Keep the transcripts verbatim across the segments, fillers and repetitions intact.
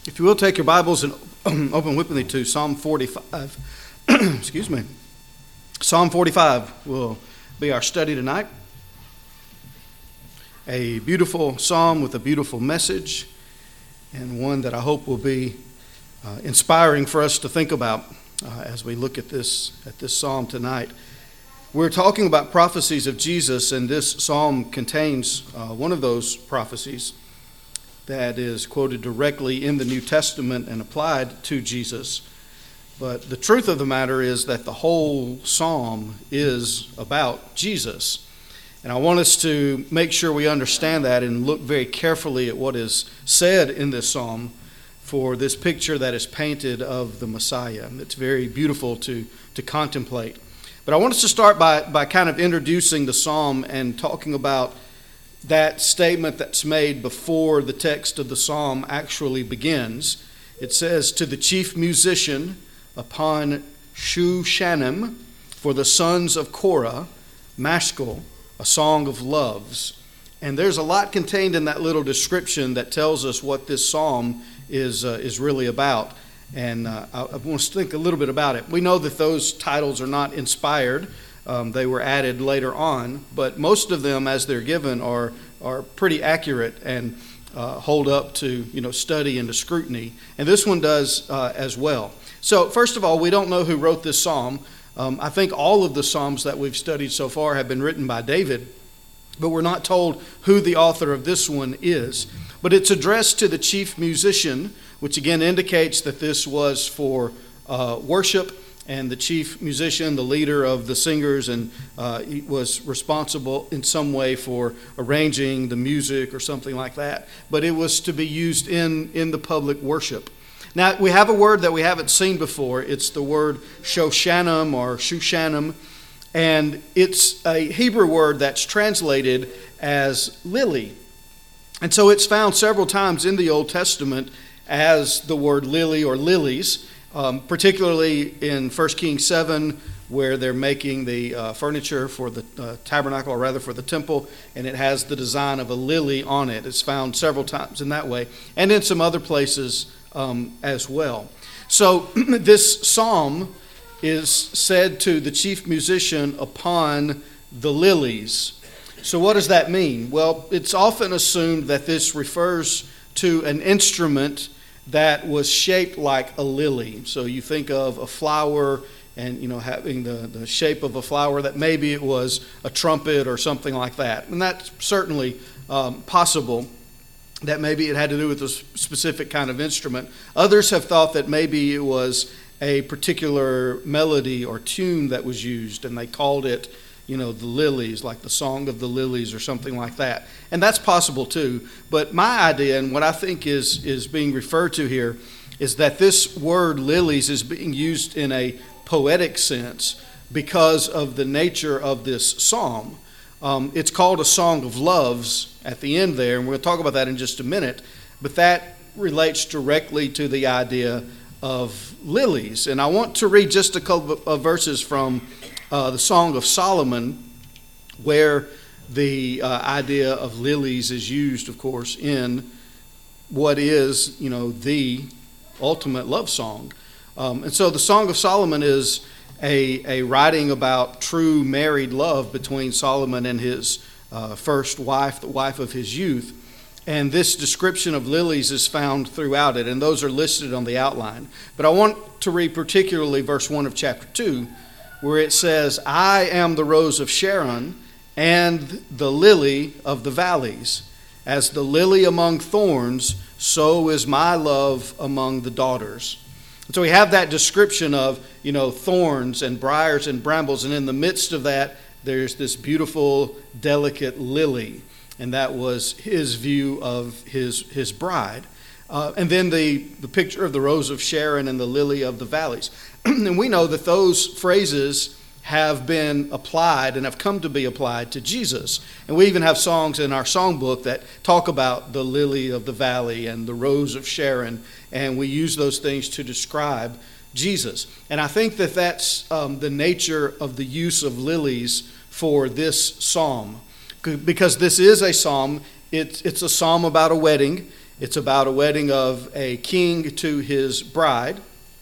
If you will, take your Bibles and open with me to Psalm forty-five. Excuse me. Psalm forty-five will be our study tonight. A beautiful psalm with a beautiful message, and one that I hope will be uh, inspiring for us to think about uh, as we look at this at this psalm tonight. We're talking about prophecies of Jesus, and this psalm contains uh, one of those prophecies that is quoted directly in the New Testament and applied to Jesus. But the truth of the matter is that the whole psalm is about Jesus. And I want us to make sure we understand that and look very carefully at what is said in this psalm for this picture that is painted of the Messiah. It's very beautiful to, to contemplate. But I want us to start by, by kind of introducing the psalm and talking about that statement that's made before the text of the psalm actually begins. It says, "To the chief musician upon Shushanim, for the sons of Korah, Mashkal, a song of loves." And there's a lot contained in that little description that tells us what this psalm is uh, is really about. And uh, I, I want to think a little bit about it. We know that those titles are not inspired. Um, they were added later on, but most of them, as they're given, are are pretty accurate and uh, hold up to you know study and to scrutiny. And this one does uh, as well. So first of all, we don't know who wrote this psalm. Um, I think all of the psalms that we've studied so far have been written by David, but we're not told who the author of this one is. But it's addressed to the chief musician, which again indicates that this was for uh, worship. And the chief musician, the leader of the singers, and uh, he was responsible in some way for arranging the music or something like that. But it was to be used in, in the public worship. Now, we have a word that we haven't seen before. It's the word Shoshanim or Shushanim. And it's a Hebrew word that's translated as lily. And so it's found several times in the Old Testament as the word lily or lilies. Um, particularly in First Kings seven, where they're making the uh, furniture for the uh, tabernacle, or rather for the temple, and it has the design of a lily on it. It's found several times in that way, and in some other places um, as well. So this psalm is said to the chief musician upon the lilies. So what does that mean? Well, it's often assumed that this refers to an instrument that was shaped like a lily. So you think of a flower and, you know, having the, the shape of a flower, that maybe it was a trumpet or something like that. And that's certainly um, possible that maybe it had to do with a specific kind of instrument. Others have thought that maybe it was a particular melody or tune that was used, and they called it, you know, the lilies, like the Song of the Lilies or something like that. And that's possible too. But my idea, and what I think is, is being referred to here, is that this word lilies is being used in a poetic sense because of the nature of this psalm. Um, it's called a song of loves at the end there, and we're going to talk about that in just a minute. But that relates directly to the idea of lilies. And I want to read just a couple of verses from Uh, the Song of Solomon, where the uh, idea of lilies is used, of course, in what is, you know, the ultimate love song. Um, and so the Song of Solomon is a, a writing about true married love between Solomon and his uh, first wife, the wife of his youth. And this description of lilies is found throughout it, and those are listed on the outline. But I want to read particularly verse one of chapter two, where it says, "I am the rose of Sharon and the lily of the valleys. As the lily among thorns, so is my love among the daughters." And so we have that description of, you know, thorns and briars and brambles, and in the midst of that, there's this beautiful, delicate lily. And that was his view of his, his bride. Uh, and then the, the picture of the rose of Sharon and the lily of the valleys. And we know that those phrases have been applied and have come to be applied to Jesus. And we even have songs in our songbook that talk about the lily of the valley and the rose of Sharon, and we use those things to describe Jesus. And I think that that's um, the nature of the use of lilies for this psalm, because this is a psalm. It's, it's a psalm about a wedding. It's about a wedding of a king to his bride.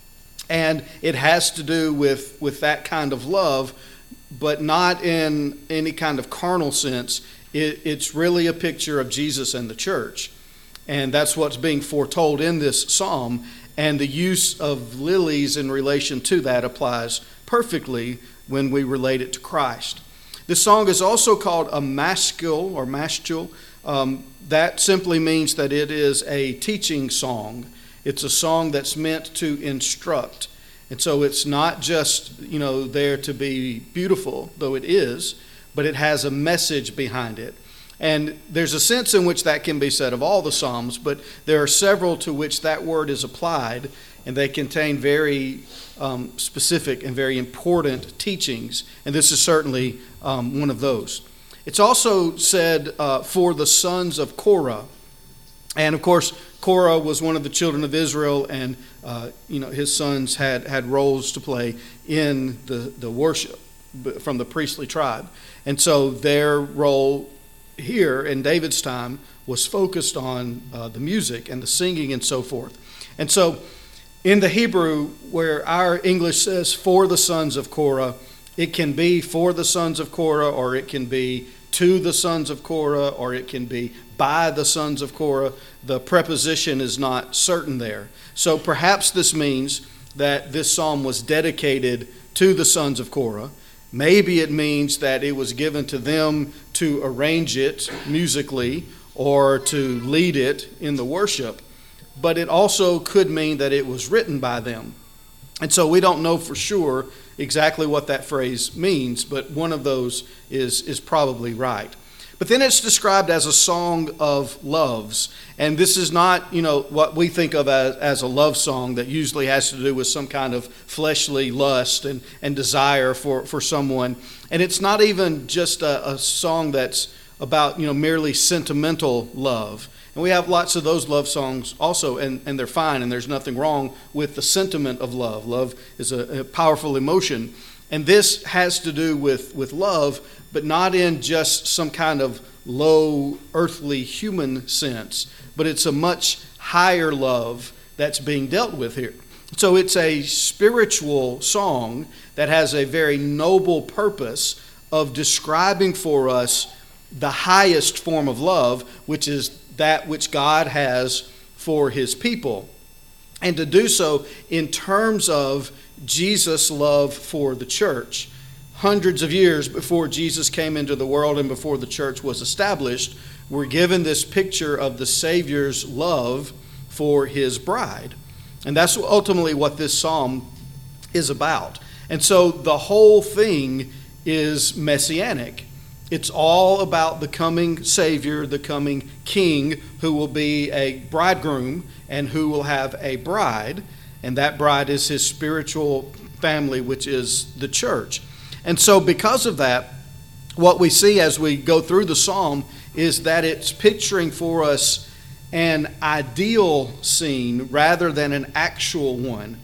And it has to do with, with that kind of love, but not in any kind of carnal sense. It, it's really a picture of Jesus and the church. And that's what's being foretold in this psalm. And the use of lilies in relation to that applies perfectly when we relate it to Christ. This song is also called a maskil or maskil. Um, that simply means that it is a teaching song. It's a song that's meant to instruct. And so it's not just, you know, there to be beautiful, though it is, but it has a message behind it. And there's a sense in which that can be said of all the Psalms, but there are several to which that word is applied, and they contain very um, specific and very important teachings. And this is certainly um, one of those. It's also said uh, for the sons of Korah. And of course, Korah was one of the children of Israel, and uh, you know his sons had, had roles to play in the, the worship from the priestly tribe. And so their role here in David's time was focused on uh, the music and the singing and so forth. And so in the Hebrew, where our English says for the sons of Korah, it can be for the sons of Korah, or it can be to the sons of Korah, or it can be by the sons of Korah. The preposition is not certain there. So perhaps this means that this psalm was dedicated to the sons of Korah. Maybe it means that it was given to them to arrange it musically or to lead it in the worship. But it also could mean that it was written by them. And so we don't know for sure exactly what that phrase means, but one of those is, is probably right. But then it's described as a song of loves. And this is not, you know, what we think of as, as a love song that usually has to do with some kind of fleshly lust and, and desire for, for someone. And it's not even just a, a song that's about, you know, merely sentimental love. And we have lots of those love songs also, and, and they're fine, and there's nothing wrong with the sentiment of love. Love is a, a powerful emotion. And this has to do with, with love, but not in just some kind of low earthly human sense, but it's a much higher love that's being dealt with here. So it's a spiritual song that has a very noble purpose of describing for us the highest form of love, which is that which God has for his people. And to do so in terms of Jesus' love for the church. Hundreds of years before Jesus came into the world and before the church was established, we're given this picture of the Savior's love for his bride. And that's ultimately what this psalm is about. And so the whole thing is messianic. It's all about the coming Savior, the coming King, who will be a bridegroom and who will have a bride. And that bride is his spiritual family, which is the church. And so because of that, what we see as we go through the psalm is that it's picturing for us an ideal scene rather than an actual one.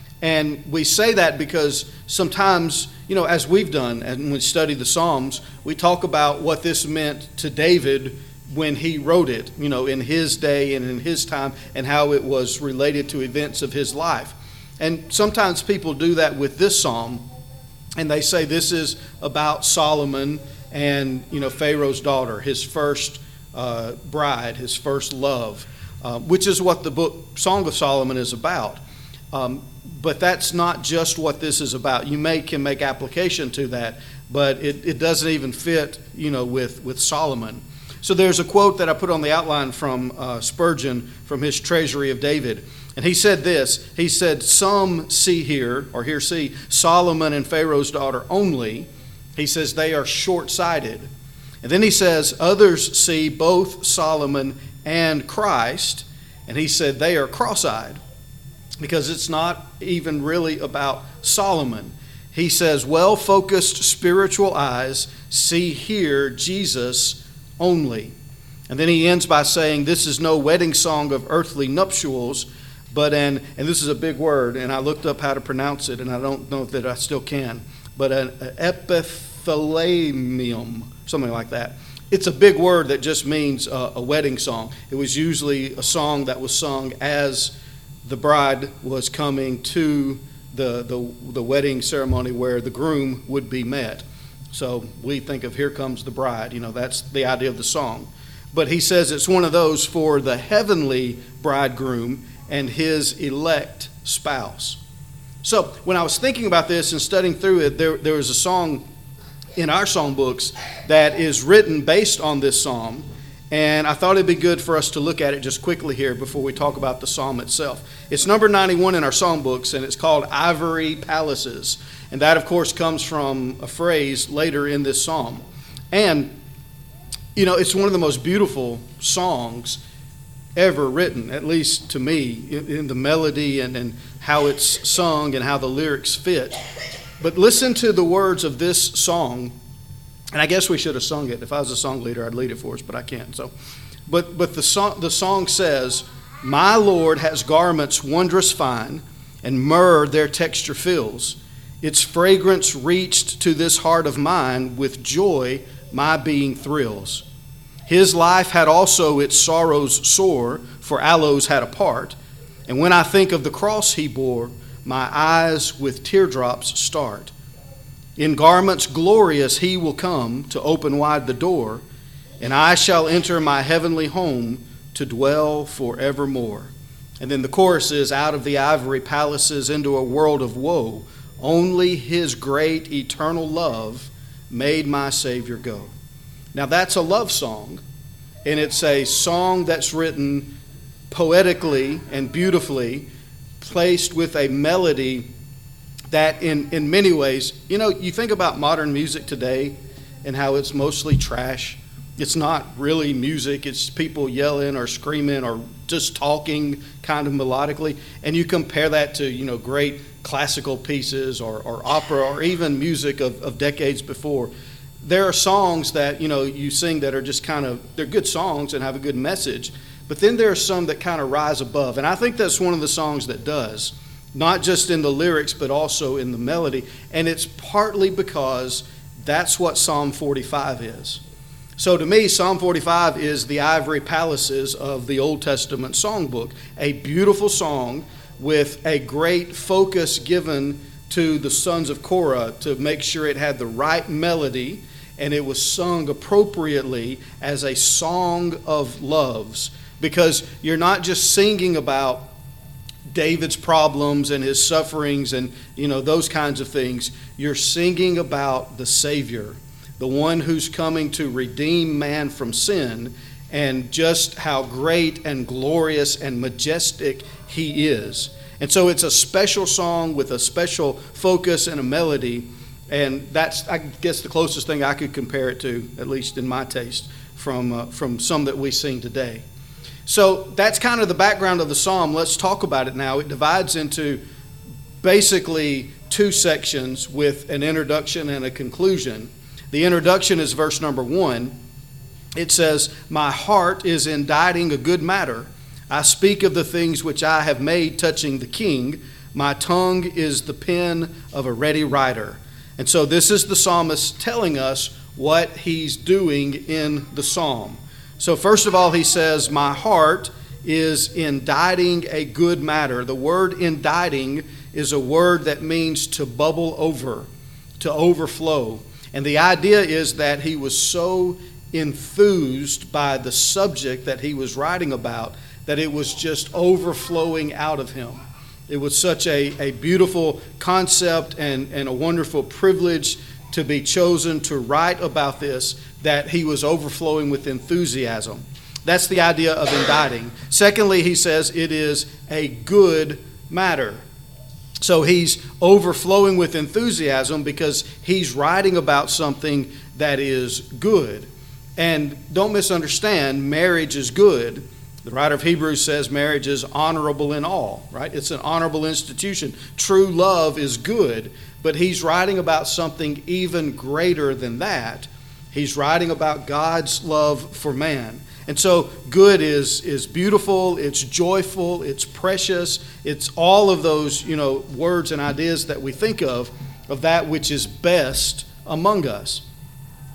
And we say that because sometimes, you know, as we've done and when we study the Psalms, we talk about what this meant to David when he wrote it, you know, in his day and in his time, and how it was related to events of his life. And sometimes people do that with this psalm, and they say this is about Solomon and, you know, Pharaoh's daughter, his first uh, bride, his first love, uh, which is what the book Song of Solomon is about. Um, but that's not just what this is about. You may can make application to that, but it, it doesn't even fit, you know, with, with Solomon. So there's a quote that I put on the outline from uh, Spurgeon from his Treasury of David. And he said this, he said, some see here, or here see, Solomon and Pharaoh's daughter only. He says they are short-sighted. And then he says, others see both Solomon and Christ. And he said they are cross-eyed, because it's not even really about Solomon. He says, well-focused spiritual eyes see here Jesus only. And then he ends by saying, this is no wedding song of earthly nuptials, but an, and this is a big word, and I looked up how to pronounce it, and I don't know that I still can, but an epithalamium, something like that. it's a big word that just means a, a wedding song. It was usually a song that was sung as the bride was coming to the, the, the wedding ceremony where the groom would be met. So we think of Here Comes the Bride. You know, that's the idea of the song. But he says it's one of those for the heavenly bridegroom and his elect spouse. So when I was thinking about this and studying through it, there, there was a song in our songbooks that is written based on this psalm. And I thought it'd be good for us to look at it just quickly here before we talk about the psalm itself. It's number ninety-one in our songbooks, and it's called Ivory Palaces. And that, of course, comes from a phrase later in this psalm. And, you know, it's one of the most beautiful songs ever written, at least to me, in, in the melody and, and how it's sung and how the lyrics fit. But listen to the words of this song. And I guess we should have sung it. If I was a song leader, I'd lead it for us, but I can't. So, but but the song the song says, "My Lord has garments wondrous fine, and myrrh their texture fills. Its fragrance reached to this heart of mine, with joy my being thrills. His life had also its sorrows sore, for aloes had a part. And when I think of the cross he bore, my eyes with teardrops start. In garments glorious he will come to open wide the door, and I shall enter my heavenly home to dwell forevermore." And then the chorus is, "Out of the ivory palaces into a world of woe, only his great eternal love made my Savior go." Now that's a love song, and it's a song that's written poetically and beautifully, placed with a melody that in, in many ways, you know, you think about modern music today and how it's mostly trash. It's not really music. It's people yelling or screaming or just talking kind of melodically. And you compare that to, you know, great classical pieces or, or opera or even music of, of decades before. There are songs that, you know, you sing that are just kind of, they're good songs and have a good message. But then there are some that kind of rise above. And I think that's one of the songs that does. Not just in the lyrics, but also in the melody. And it's partly because that's what Psalm forty-five is. So to me, Psalm forty-five is the ivory palaces of the Old Testament songbook. A beautiful song with a great focus given to the sons of Korah to make sure it had the right melody and it was sung appropriately as a song of loves. Because you're not just singing about David's problems and his sufferings and, you know, those kinds of things. You're singing about the Savior, the one who's coming to redeem man from sin, and just how great and glorious and majestic he is. And so it's a special song with a special focus and a melody, and that's, I guess, the closest thing I could compare it to, at least in my taste, from uh, from some that we sing today. So that's kind of the background of the psalm. Let's talk about it now. It divides into basically two sections with an introduction and a conclusion. The introduction is verse number one. It says, "My heart is inditing a good matter. I speak of the things which I have made touching the king. My tongue is the pen of a ready writer." And so this is the psalmist telling us what he's doing in the psalm. So first of all, he says, my heart is inditing a good matter. The word inditing is a word that means to bubble over, to overflow. And the idea is that he was so enthused by the subject that he was writing about that it was just overflowing out of him. It was such a, a beautiful concept and, and a wonderful privilege to be chosen to write about this, that he was overflowing with enthusiasm. That's the idea of inditing. Secondly, he says it is a good matter. So he's overflowing with enthusiasm because he's writing about something that is good. And don't misunderstand, marriage is good. The writer of Hebrews says marriage is honorable in all, right? It's an honorable institution. True love is good, but he's writing about something even greater than that. He's writing about God's love for man. And so good is, is beautiful, it's joyful, it's precious, it's all of those, you know, words and ideas that we think of, of that which is best among us.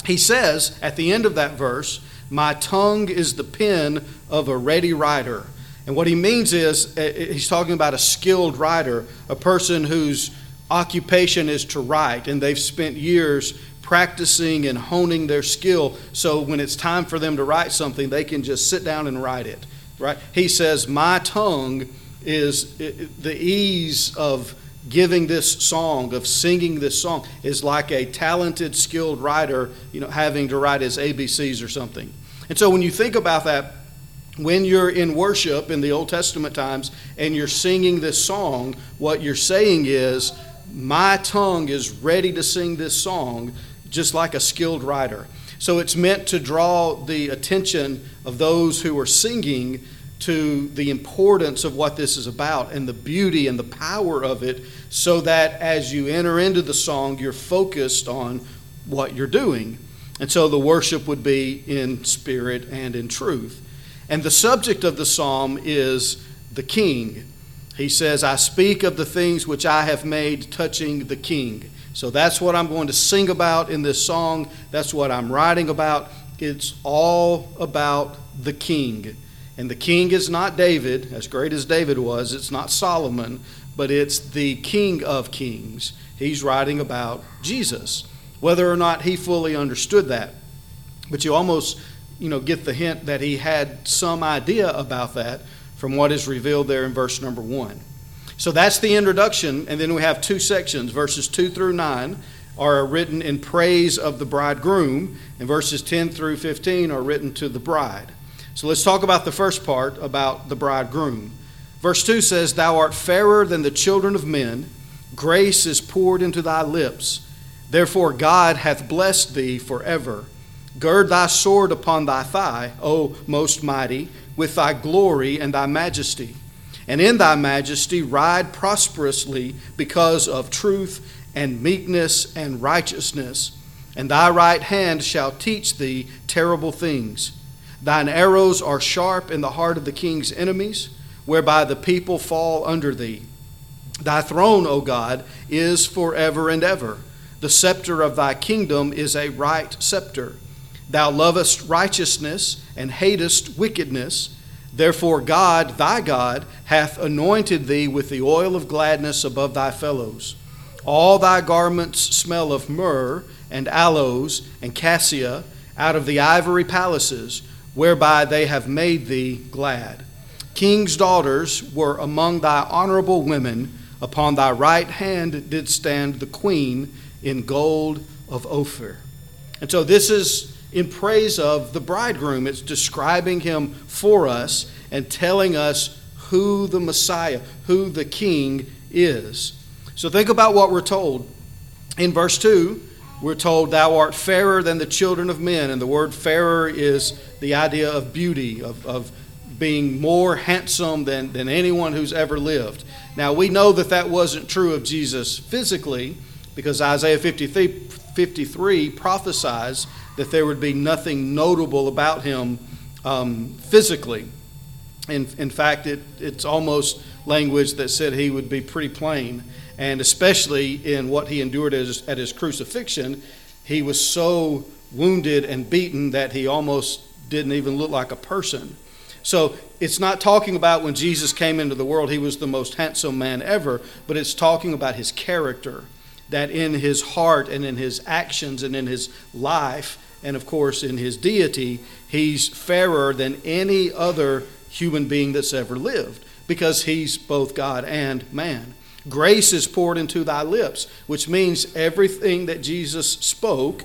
He says at the end of that verse, my tongue is the pen of a ready writer. And what he means is, he's talking about a skilled writer, a person whose occupation is to write, and they've spent years practicing and honing their skill, so when it's time for them to write something, they can just sit down and write it. Right? He says, my tongue is the ease of giving this song, of singing this song, is like a talented, skilled writer, you know, having to write his A B Cs or something. And so when you think about that, when you're in worship in the Old Testament times and you're singing this song, what you're saying is, my tongue is ready to sing this song just like a skilled writer. So it's meant to draw the attention of those who are singing to the importance of what this is about and the beauty and the power of it, so that as you enter into the song, you're focused on what you're doing. And so the worship would be in spirit and in truth. And the subject of the psalm is the king. He says, I speak of the things which I have made touching the king. So that's what I'm going to sing about in this song. That's what I'm writing about. It's all about the king. And the king is not David, as great as David was. It's not Solomon, but it's the King of Kings. He's writing about Jesus, whether or not he fully understood that. But you almost, you know, get the hint that he had some idea about that from what is revealed there in verse number one. So that's the introduction, and then we have two sections. Verses two through nine are written in praise of the bridegroom, and verses ten through fifteen are written to the bride. So let's talk about the first part, about the bridegroom. Verse two says, thou art fairer than the children of men, grace is poured into thy lips. Therefore God hath blessed thee forever. Gird thy sword upon thy thigh, O most mighty, with thy glory and thy majesty. And in thy majesty ride prosperously because of truth and meekness and righteousness. And thy right hand shall teach thee terrible things. Thine arrows are sharp in the heart of the king's enemies, whereby the people fall under thee. Thy throne, O God, is forever and ever. The scepter of thy kingdom is a right scepter. Thou lovest righteousness and hatest wickedness. Therefore God, thy God, hath anointed thee with the oil of gladness above thy fellows. All thy garments smell of myrrh and aloes and cassia out of the ivory palaces, whereby they have made thee glad. King's daughters were among thy honorable women. Upon thy right hand did stand the queen in gold of Ophir. And so this is in praise of the bridegroom. It's describing him for us and telling us who the Messiah, who the king is. So think about what we're told. In verse two, we're told, thou art fairer than the children of men. And the word fairer is the idea of beauty, of, of being more handsome than, than anyone who's ever lived. Now, we know that that wasn't true of Jesus physically, because Isaiah fifty-three, fifty-three prophesies that there would be nothing notable about him um, physically. In, in fact, it, it's almost language that said he would be pretty plain. And especially in what he endured at his, at his crucifixion, he was so wounded and beaten that he almost didn't even look like a person. So it's not talking about when Jesus came into the world, he was the most handsome man ever, but it's talking about his character, that in his heart and in his actions and in his life, and of course in his deity, he's fairer than any other human being that's ever lived, because he's both God and man. Grace is poured into thy lips, which means everything that Jesus spoke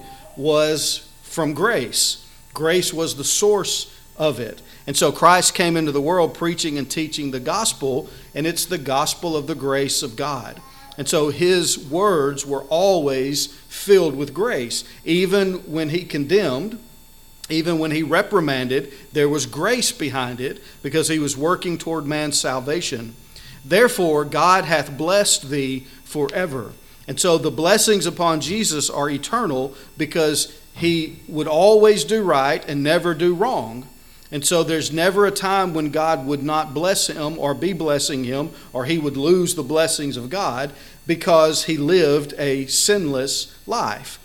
was from grace. Grace was the source of it. And so Christ came into the world preaching and teaching the gospel, and it's the gospel of the grace of God. And so his words were always filled with grace. Even when he condemned, even when he reprimanded, there was grace behind it, because he was working toward man's salvation. Therefore, God hath blessed thee forever. And so the blessings upon Jesus are eternal, because he would always do right and never do wrong. And so there's never a time when God would not bless him or be blessing him, or he would lose the blessings of God, because he lived a sinless life.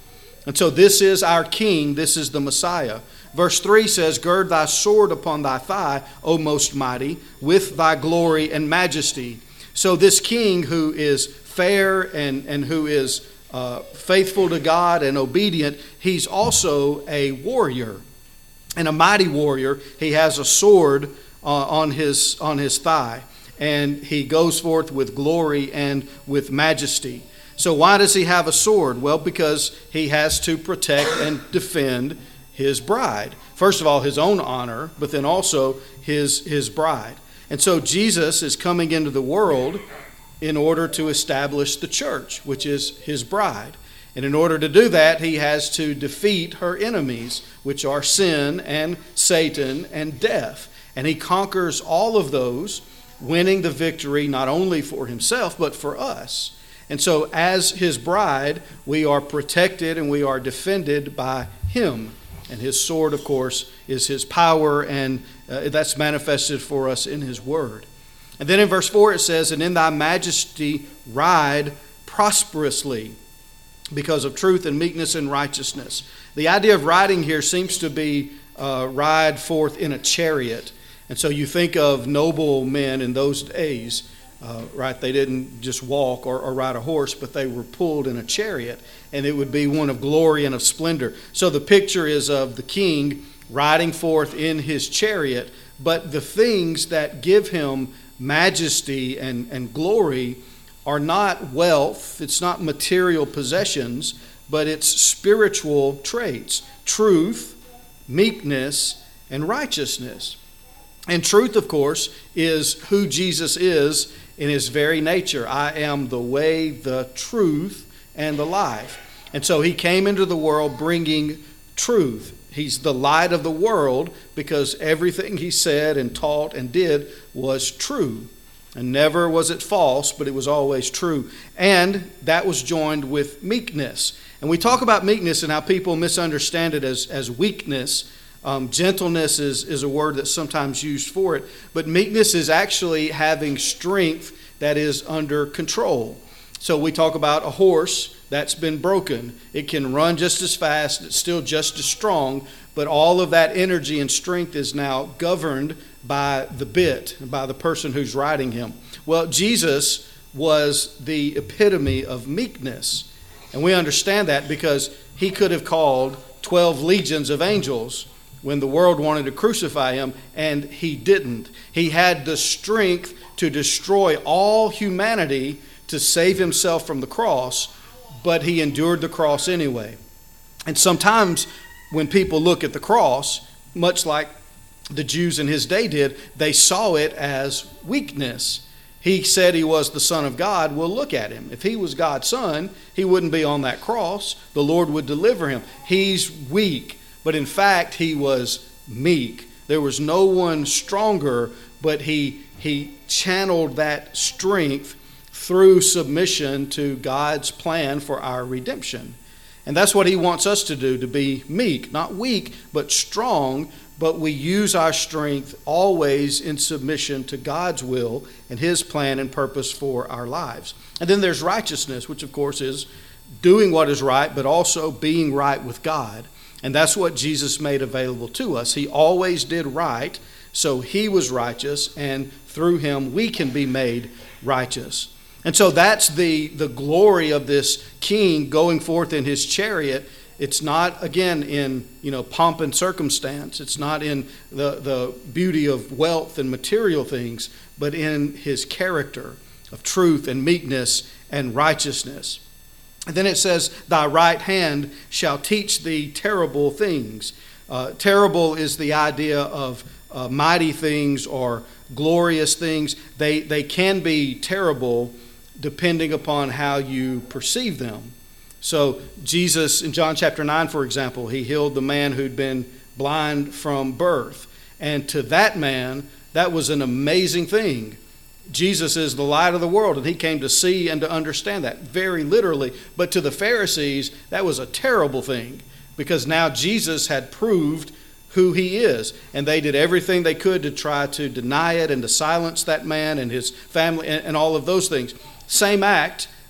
And so this is our King. This is the Messiah. Verse three says, "Gird thy sword upon thy thigh, O most mighty, with thy glory and majesty." So this King who is fair and, and who is uh, faithful to God and obedient, he's also a warrior and a mighty warrior. He has a sword uh, on his on his thigh, and he goes forth with glory and with majesty. So why does he have a sword? Well, because he has to protect and defend his bride. First of all, his own honor, but then also his, his bride. And so Jesus is coming into the world in order to establish the church, which is his bride. And in order to do that, he has to defeat her enemies, which are sin and Satan and death. And he conquers all of those, winning the victory not only for himself, but for us. And so as his bride, we are protected and we are defended by him. And his sword, of course, is his power, and uh, that's manifested for us in his word. And then in verse four it says, "And in thy majesty ride prosperously, because of truth and meekness and righteousness." The idea of riding here seems to be uh, ride forth in a chariot. And so you think of noble men in those days. Uh, right, they didn't just walk or, or ride a horse, but they were pulled in a chariot, and it would be one of glory and of splendor. So the picture is of the king riding forth in his chariot, but the things that give him majesty and, and glory are not wealth, it's not material possessions, but it's spiritual traits: truth, meekness, and righteousness. And truth, of course, is who Jesus is in his very nature. I am the way, the truth, and the life. And so he came into the world bringing truth. He's the light of the world because everything he said and taught and did was true. And never was it false, but it was always true. And that was joined with meekness. And we talk about meekness and how people misunderstand it as, as weakness. Um, gentleness is, is a word that's sometimes used for it, but meekness is actually having strength that is under control. So we talk about a horse that's been broken. It can run just as fast, it's still just as strong, but all of that energy and strength is now governed by the bit, by the person who's riding him. Well, Jesus was the epitome of meekness, and we understand that because he could have called twelve legions of angels when the world wanted to crucify him, and he didn't. He had the strength to destroy all humanity to save himself from the cross, but he endured the cross anyway. And sometimes when people look at the cross, much like the Jews in his day did, they saw it as weakness. He said he was the Son of God. Well, look at him. If he was God's Son, he wouldn't be on that cross. The Lord would deliver him. He's weak. But in fact, he was meek. There was no one stronger, but he, he channeled that strength through submission to God's plan for our redemption. And that's what he wants us to do, to be meek, not weak, but strong, but we use our strength always in submission to God's will and his plan and purpose for our lives. And then there's righteousness, which of course is doing what is right, but also being right with God. And that's what Jesus made available to us. He always did right, so he was righteous, and through him we can be made righteous. And so that's the, the glory of this king going forth in his chariot. It's not, again, in you know pomp and circumstance. It's not in the, the beauty of wealth and material things, but in his character of truth and meekness and righteousness. And then it says, thy right hand shall teach thee terrible things. Uh, terrible is the idea of uh, mighty things or glorious things. They, they can be terrible depending upon how you perceive them. So Jesus, in John chapter nine, for example, he healed the man who'd been blind from birth. And to that man, that was an amazing thing. Jesus is the light of the world, and he came to see and to understand that very literally. But to the Pharisees, that was a terrible thing because now Jesus had proved who he is. And they did everything they could to try to deny it and to silence that man and his family and, and all of those things. Same act,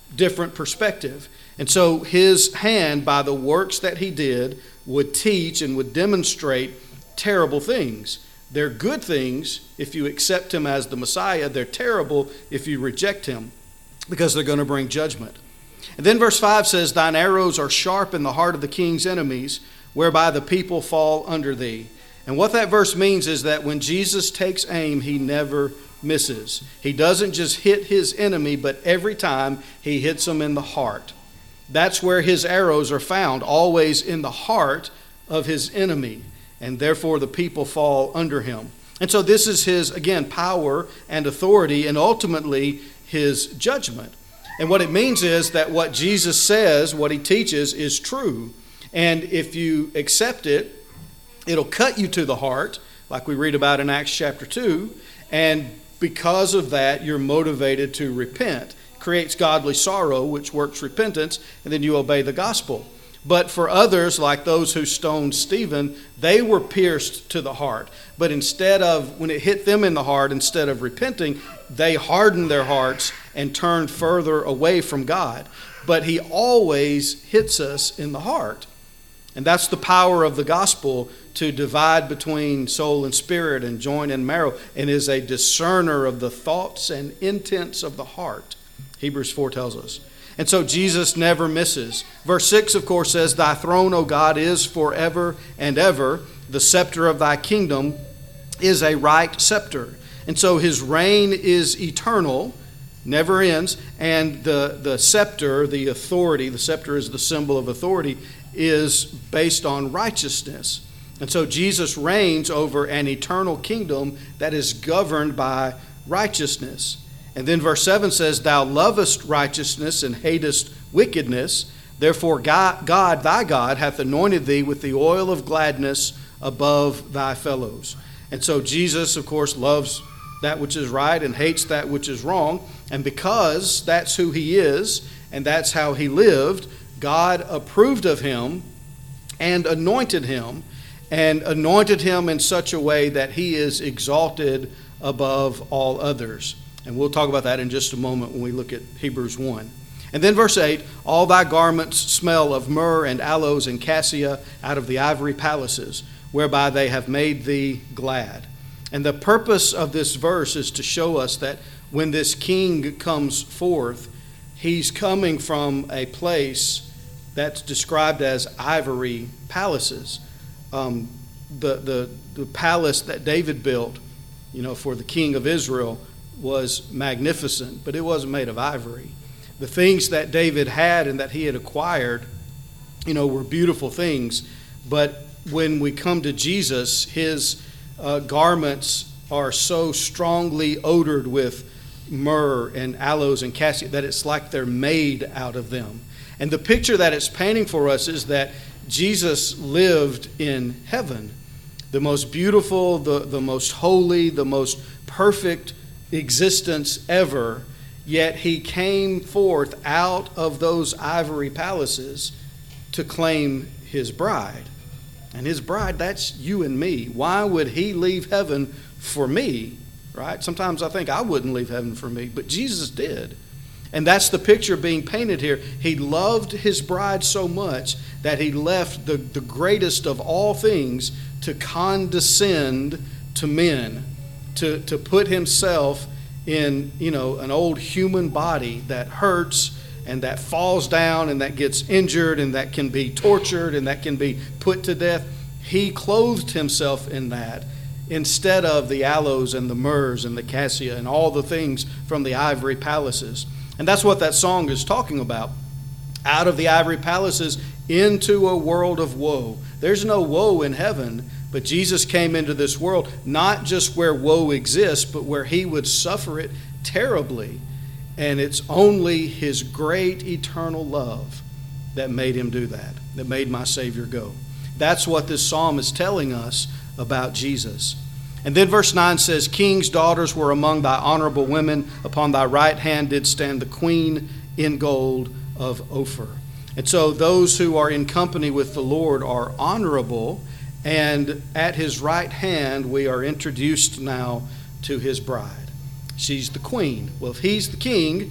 different perspective. And so his hand, by the works that he did, would teach and would demonstrate terrible things. They're good things if you accept him as the Messiah. They're terrible if you reject him, because they're going to bring judgment. And then verse five says, thine arrows are sharp in the heart of the king's enemies, whereby the people fall under thee. And what that verse means is that when Jesus takes aim, he never misses. He doesn't just hit his enemy, but every time he hits them in the heart. That's where his arrows are found, always in the heart of his enemy. And therefore the people fall under him. And so this is his, again, power and authority, and ultimately his judgment. And what it means is that what Jesus says, what he teaches, is true. And if you accept it, it'll cut you to the heart, like we read about in Acts chapter two. And because of that, you're motivated to repent. It creates godly sorrow, which works repentance, and then you obey the gospel. But for others, like those who stoned Stephen, they were pierced to the heart. But instead of, when it hit them in the heart, instead of repenting, they hardened their hearts and turned further away from God. But he always hits us in the heart. And that's the power of the gospel, to divide between soul and spirit and joint and marrow, and is a discerner of the thoughts and intents of the heart, Hebrews four tells us. And so Jesus never misses. Verse six, of course, says, thy throne, O God, is forever and ever. The scepter of thy kingdom is a right scepter. And so his reign is eternal, never ends. And the, the scepter, the authority, the scepter is the symbol of authority, is based on righteousness. And so Jesus reigns over an eternal kingdom that is governed by righteousness. And then verse seven says, thou lovest righteousness and hatest wickedness. Therefore God, God, thy God, hath anointed thee with the oil of gladness above thy fellows. And so Jesus, of course, loves that which is right and hates that which is wrong. And because that's who he is and that's how he lived, God approved of him and anointed him, and anointed him in such a way that he is exalted above all others. And we'll talk about that in just a moment when we look at Hebrews one. And then verse eight, all thy garments smell of myrrh and aloes and cassia out of the ivory palaces, whereby they have made thee glad. And the purpose of this verse is to show us that when this king comes forth, he's coming from a place that's described as ivory palaces. Um, the, the, the palace that David built, you know, for the king of Israel was magnificent, but it wasn't made of ivory. The things that David had and that he had acquired, you know, were beautiful things. But when we come to Jesus, his uh, garments are so strongly odored with myrrh and aloes and cassia that it's like they're made out of them. And the picture that it's painting for us is that Jesus lived in heaven, the most beautiful, the, the most holy, the most perfect existence ever, yet he came forth out of those ivory palaces to claim his bride. And his bride, that's you and me. Why would he leave heaven for me, right? Sometimes I think I wouldn't leave heaven for me, but Jesus did. And that's the picture being painted here. He loved his bride so much that he left the, the greatest of all things to condescend to men, to, to put himself in, you know, an old human body that hurts and that falls down and that gets injured and that can be tortured and that can be put to death. He clothed himself in that instead of the aloes and the myrrhs and the cassia and all the things from the ivory palaces. And that's what that song is talking about. Out of the ivory palaces into a world of woe. There's no woe in heaven, but Jesus came into this world not just where woe exists, but where he would suffer it terribly. And it's only his great eternal love that made him do that, that made my Savior go. That's what this psalm is telling us about Jesus. And then verse nine says, King's daughters were among thy honorable women. Upon thy right hand did stand the queen in gold of Ophir. And so those who are in company with the Lord are honorable. And at his right hand, we are introduced now to his bride. She's the queen. Well, if he's the king,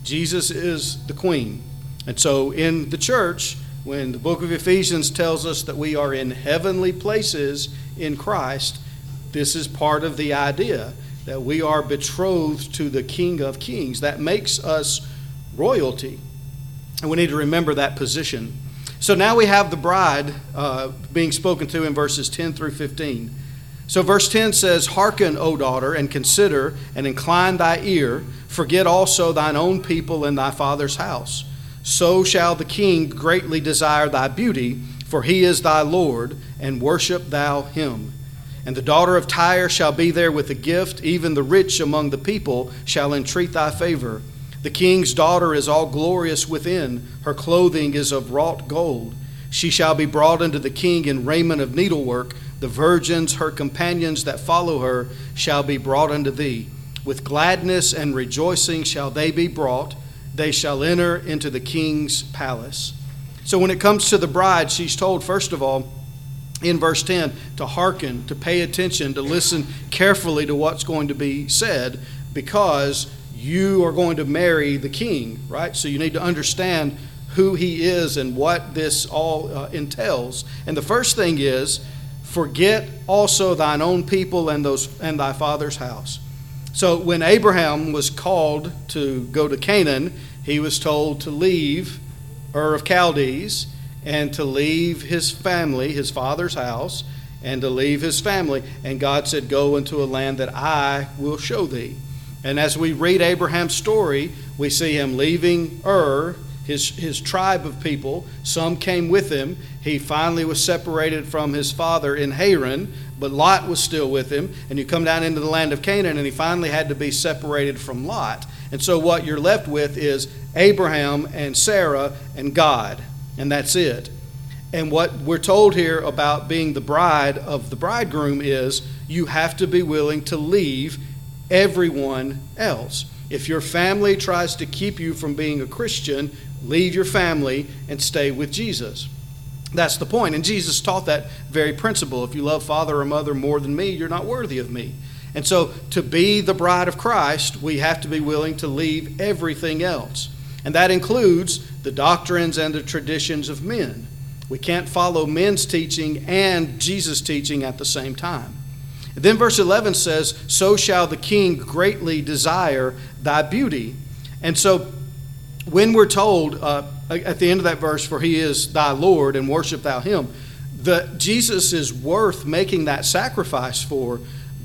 Jesus is the queen. And so in the church, when the book of Ephesians tells us that we are in heavenly places in Christ, this is part of the idea that we are betrothed to the King of Kings. That makes us royalty. And we need to remember that position. So now we have the bride uh, being spoken to in verses ten through fifteen. So verse ten says, "Hearken, O daughter, and consider, and incline thy ear. Forget also thine own people and thy father's house. So shall the king greatly desire thy beauty, for he is thy Lord, and worship thou him. And the daughter of Tyre shall be there with a gift, even the rich among the people shall entreat thy favor. The king's daughter is all glorious within, her clothing is of wrought gold. She shall be brought unto the king in raiment of needlework. The virgins, her companions that follow her, shall be brought unto thee. With gladness and rejoicing shall they be brought. They shall enter into the king's palace." So when it comes to the bride, she's told, first of all, in verse ten, to hearken, to pay attention, to listen carefully to what's going to be said, because you are going to marry the king, right? So you need to understand who he is and what this all uh, entails. And the first thing is, forget also thine own people and those and thy father's house. So when Abraham was called to go to Canaan, he was told to leave Ur of Chaldees and to leave his family, his father's house, and to leave his family. And God said, "Go into a land that I will show thee." And as we read Abraham's story, we see him leaving Ur, his, his tribe of people. Some came with him. He finally was separated from his father in Haran, but Lot was still with him. And you come down into the land of Canaan, and he finally had to be separated from Lot. And so what you're left with is Abraham and Sarah and God, and that's it. And what we're told here about being the bride of the bridegroom is you have to be willing to leave everyone else. If your family tries to keep you from being a Christian, leave your family and stay with Jesus. That's the point. And Jesus taught that very principle. If you love father or mother more than me, you're not worthy of me. And so to be the bride of Christ, we have to be willing to leave everything else. And that includes the doctrines and the traditions of men. We can't follow men's teaching and Jesus' teaching at the same time. And then verse eleven says, "So shall the king greatly desire thy beauty." And so when we're told uh, at the end of that verse, "For he is thy Lord, and worship thou him," the, Jesus is worth making that sacrifice for,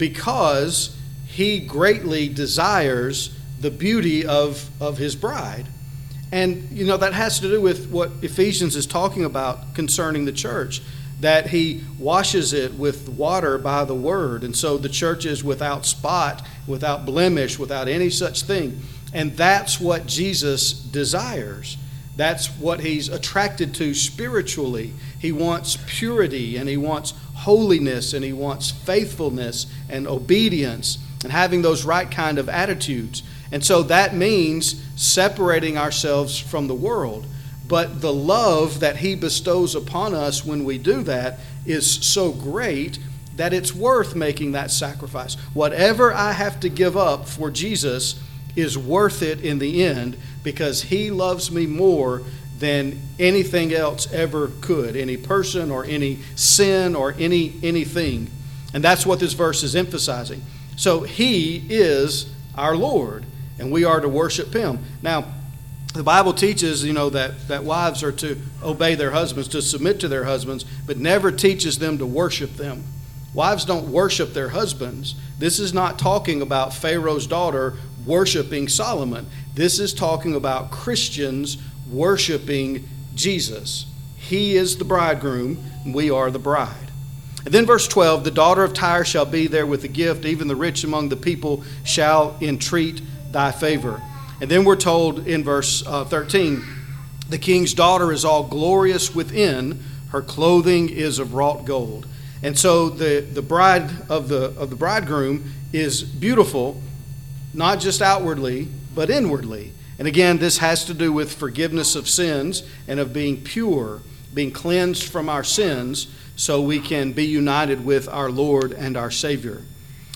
because he greatly desires the beauty of, of his bride. And, you know, that has to do with what Ephesians is talking about concerning the church, that he washes it with water by the word. And so the church is without spot, without blemish, without any such thing. And that's what Jesus desires. That's what he's attracted to spiritually. He wants purity, and he wants holiness, and he wants faithfulness and obedience and having those right kind of attitudes. And so that means separating ourselves from the world. But the love that he bestows upon us when we do that is so great that it's worth making that sacrifice. Whatever I have to give up for Jesus is worth it in the end, because he loves me more than anything else ever could, any person or any sin or any anything. And that's what this verse is emphasizing. So he is our Lord, and we are to worship him. Now, the Bible teaches, you know, that, that wives are to obey their husbands, to submit to their husbands, but never teaches them to worship them. Wives don't worship their husbands. This is not talking about Pharaoh's daughter worshiping Solomon. This is talking about Christians worshiping Jesus. He is the bridegroom, and we are the bride. And then verse twelve, "The daughter of Tyre shall be there with a gift, even the rich among the people shall entreat thy favor." And then we're told in verse uh, thirteen, "The king's daughter is all glorious within, her clothing is of wrought gold." And so the, the bride of the of the bridegroom is beautiful, not just outwardly, but inwardly. And again, this has to do with forgiveness of sins and of being pure, being cleansed from our sins, so we can be united with our Lord and our Savior.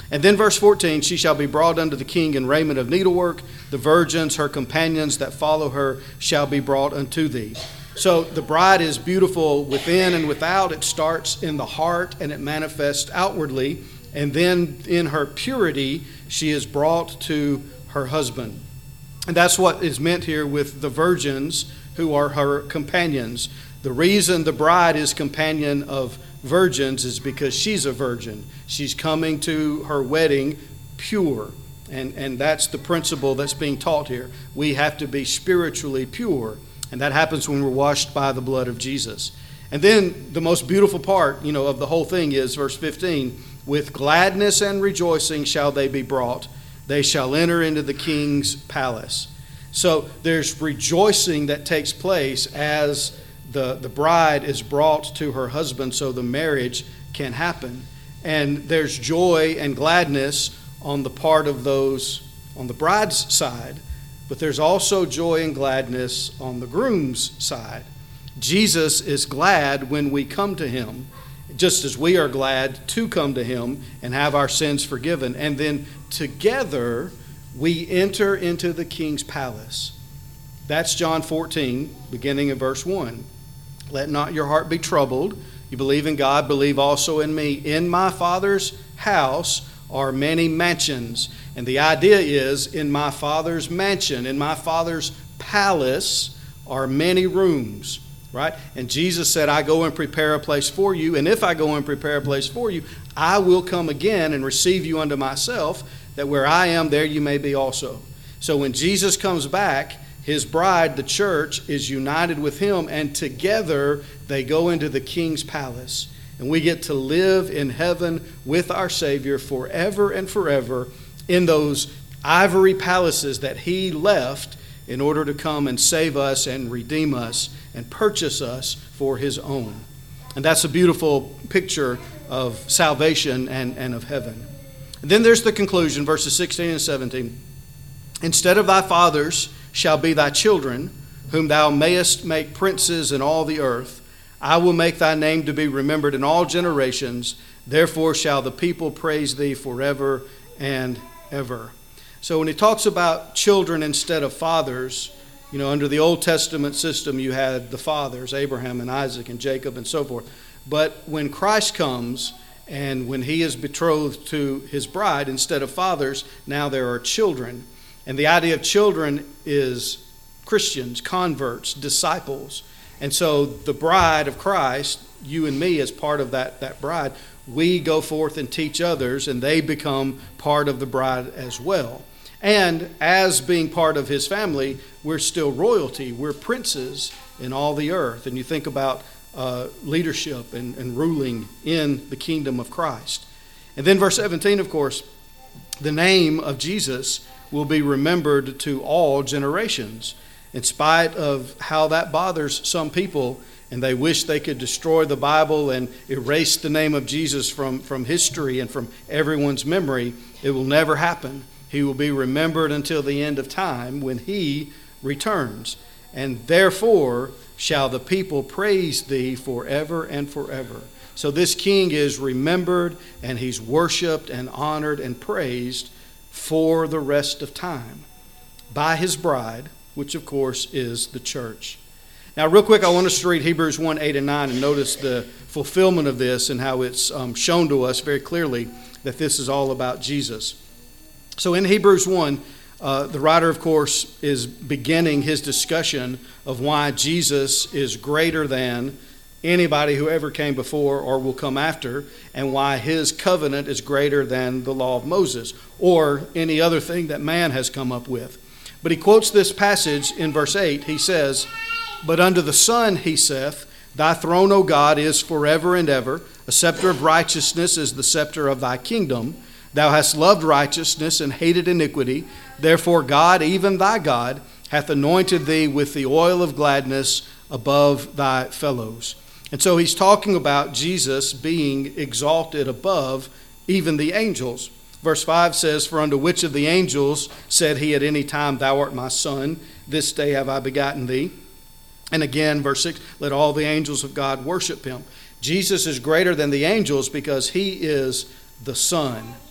And then verse fourteen, she shall be brought unto the king in raiment of needlework. The virgins, her companions that follow her, shall be brought unto thee. So the bride is beautiful within and without. It starts in the heart and it manifests outwardly. And then in her purity, she is brought to her husband. And that's what is meant here with the virgins who are her companions. The reason the bride is companion of virgins is because she's a virgin. She's coming to her wedding pure. And, and that's the principle that's being taught here. We have to be spiritually pure. And that happens when we're washed by the blood of Jesus. And then the most beautiful part, you know, of the whole thing is verse fifteen. With gladness and rejoicing shall they be brought. They shall enter into the king's palace. So there's rejoicing that takes place as the, the bride is brought to her husband so the marriage can happen. And there's joy and gladness on the part of those on the bride's side, but there's also joy and gladness on the groom's side. Jesus is glad when we come to him, just as we are glad to come to him and have our sins forgiven. And then together we enter into the king's palace. That's John fourteen, beginning in verse one. Let not your heart be troubled. You believe in God, believe also in me. In my Father's house are many mansions. And the idea is, in my Father's mansion, in my Father's palace are many rooms. Right? And Jesus said, I go and prepare a place for you. And if I go and prepare a place for you, I will come again and receive you unto myself, that where I am, there you may be also. So when Jesus comes back, his bride, the church, is united with him, and together they go into the king's palace. And we get to live in heaven with our Savior forever and forever in those ivory palaces that he left in order to come and save us and redeem us and purchase us for his own. And that's a beautiful picture of salvation and, and of heaven. And then there's the conclusion, verses sixteen and seventeen. Instead of thy fathers shall be thy children, whom thou mayest make princes in all the earth. I will make thy name to be remembered in all generations. Therefore shall the people praise thee forever and ever. So when he talks about children instead of fathers, you know, under the Old Testament system, you had the fathers, Abraham and Isaac and Jacob and so forth. But when Christ comes and when he is betrothed to his bride, instead of fathers, now there are children. And the idea of children is Christians, converts, disciples. And so the bride of Christ, you and me as part of that, that bride, we go forth and teach others, and they become part of the bride as well. And as being part of his family, we're still royalty. We're princes in all the earth. And you think about uh, leadership and, and ruling in the kingdom of Christ. And then verse seventeen, of course, the name of Jesus will be remembered to all generations. In spite of how that bothers some people, and they wish they could destroy the Bible and erase the name of Jesus from, from history and from everyone's memory, it will never happen. He will be remembered until the end of time when he returns. And therefore shall the people praise thee forever and forever. So this king is remembered, and he's worshiped and honored and praised for the rest of time by his bride, which of course is the church. Now, real quick, I want us to read Hebrews one, eight and nine and notice the fulfillment of this and how it's um, shown to us very clearly that this is all about Jesus. So in Hebrews one, uh, the writer, of course, is beginning his discussion of why Jesus is greater than anybody who ever came before or will come after, and why his covenant is greater than the law of Moses or any other thing that man has come up with. But he quotes this passage in verse eight. He says, But unto the Son he saith, Thy throne, O God, is forever and ever. A scepter of righteousness is the scepter of thy kingdom. Thou hast loved righteousness and hated iniquity. Therefore God, even thy God, hath anointed thee with the oil of gladness above thy fellows. And so he's talking about Jesus being exalted above even the angels. Verse five says, For unto which of the angels said he at any time, Thou art my son, this day have I begotten thee? And again, verse six, Let all the angels of God worship him. Jesus is greater than the angels because he is the Son.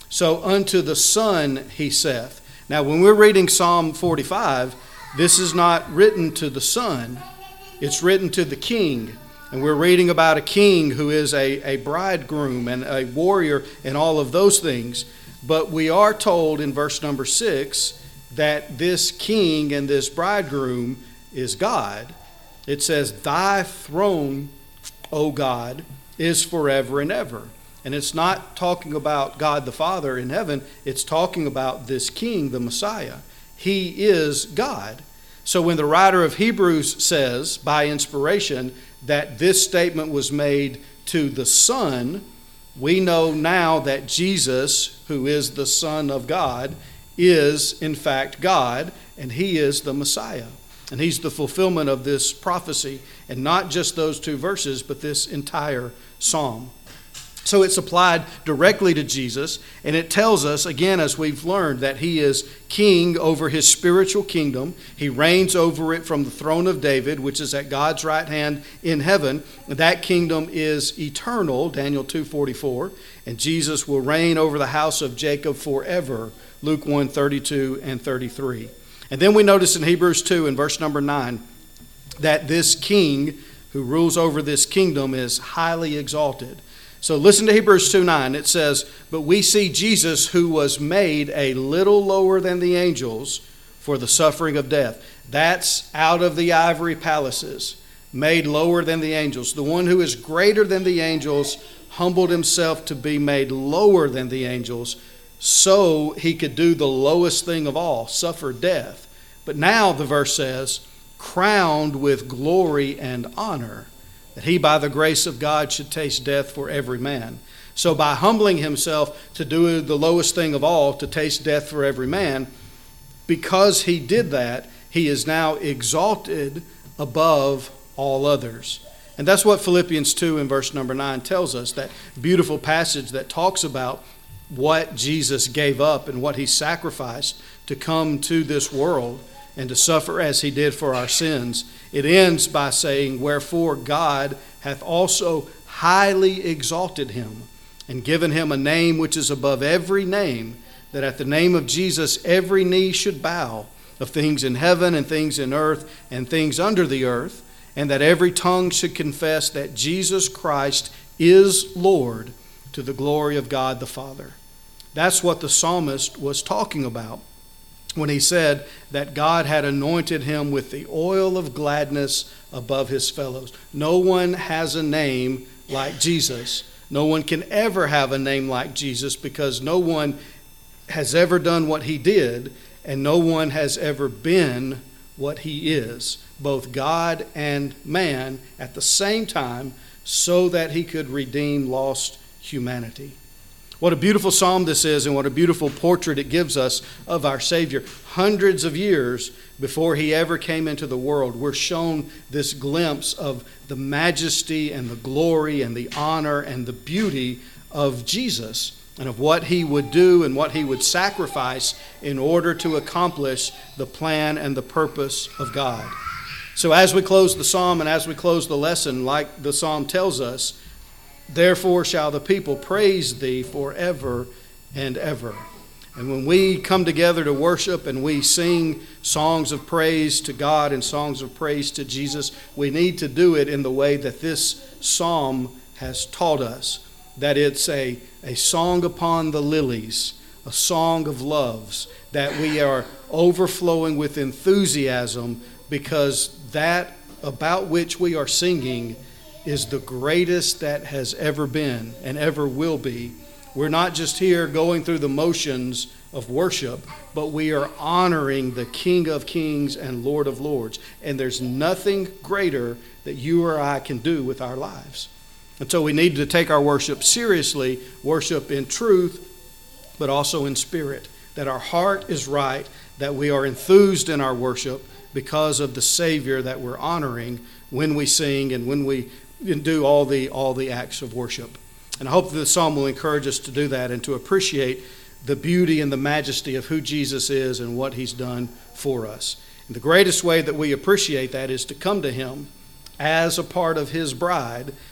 So unto the Son he saith. Now when we're reading Psalm forty-five, this is not written to the Son. It's written to the King. And we're reading about a king who is a, a bridegroom and a warrior and all of those things. But we are told in verse number six that this king and this bridegroom is God. It says, thy throne, O God, is forever and ever. And it's not talking about God the Father in heaven. It's talking about this king, the Messiah. He is God. So when the writer of Hebrews says, by inspiration, that this statement was made to the Son, we know now that Jesus, who is the Son of God, is in fact God, and he is the Messiah. And he's the fulfillment of this prophecy, and not just those two verses, but this entire psalm. So it's applied directly to Jesus, and it tells us, again, as we've learned, that he is king over his spiritual kingdom. He reigns over it from the throne of David, which is at God's right hand in heaven. That kingdom is eternal, Daniel two forty-four, and Jesus will reign over the house of Jacob forever, Luke one thirty-two and thirty-three. And then we notice in Hebrews two in verse number nine that this king who rules over this kingdom is highly exalted. So listen to Hebrews two nine. It says, but we see Jesus, who was made a little lower than the angels for the suffering of death. That's out of the ivory palaces, made lower than the angels. The one who is greater than the angels humbled himself to be made lower than the angels, so he could do the lowest thing of all, suffer death. But now the verse says, crowned with glory and honor, that he by the grace of God should taste death for every man. So by humbling himself to do the lowest thing of all, to taste death for every man, because he did that, he is now exalted above all others. And that's what Philippians two in verse number nine tells us, that beautiful passage that talks about what Jesus gave up and what he sacrificed to come to this world and to suffer as he did for our sins. It ends by saying, wherefore God hath also highly exalted him and given him a name which is above every name, that at the name of Jesus every knee should bow, of things in heaven and things in earth and things under the earth, and that every tongue should confess that Jesus Christ is Lord, to the glory of God the Father. That's what the psalmist was talking about when he said that God had anointed him with the oil of gladness above his fellows. No one has a name like Jesus. No one can ever have a name like Jesus, because no one has ever done what he did, and no one has ever been what he is, both God and man at the same time, so that he could redeem lost humanity. What a beautiful psalm this is, and what a beautiful portrait it gives us of our Savior. Hundreds of years before he ever came into the world, we're shown this glimpse of the majesty and the glory and the honor and the beauty of Jesus, and of what he would do and what he would sacrifice in order to accomplish the plan and the purpose of God. So as we close the psalm and as we close the lesson, like the psalm tells us, therefore shall the people praise thee forever and ever. And when we come together to worship and we sing songs of praise to God and songs of praise to Jesus, we need to do it in the way that this psalm has taught us, that it's a, a song upon the lilies, a song of loves, that we are overflowing with enthusiasm because that about which we are singing is the greatest that has ever been and ever will be. We're not just here going through the motions of worship, but we are honoring the King of Kings and Lord of Lords. And there's nothing greater that you or I can do with our lives. And so we need to take our worship seriously, worship in truth, but also in spirit, that our heart is right, that we are enthused in our worship because of the Savior that we're honoring when we sing and when we do all the all the acts of worship. And I hope that the psalm will encourage us to do that and to appreciate the beauty and the majesty of who Jesus is and what he's done for us. And the greatest way that we appreciate that is to come to him as a part of his bride,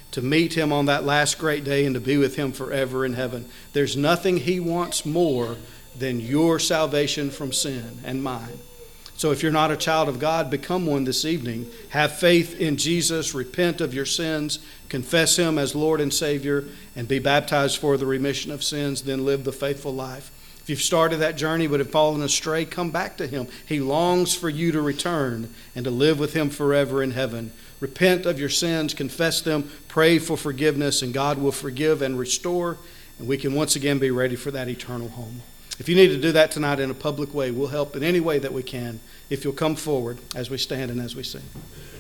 to meet him on that last great day and to be with him forever in heaven. There's nothing he wants more than your salvation from sin and mine. So if you're not a child of God, become one this evening. Have faith in Jesus, repent of your sins, confess him as Lord and Savior, and be baptized for the remission of sins, then live the faithful life. If you've started that journey but have fallen astray, come back to him. He longs for you to return and to live with him forever in heaven. Repent of your sins, confess them, pray for forgiveness, and God will forgive and restore, and we can once again be ready for that eternal home. If you need to do that tonight in a public way, we'll help in any way that we can if you'll come forward as we stand and as we sing.